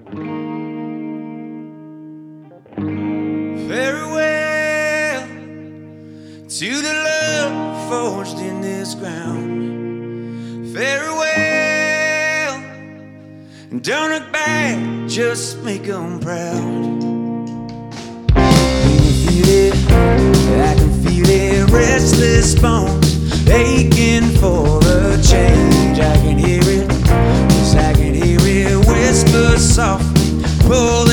Farewell to the love forged in this ground. Farewell, and don't look back, just make them proud. Can you feel it? I can feel it. Restless bones aching for a change. I can hear it, yes, I can hear it whisper softly, pull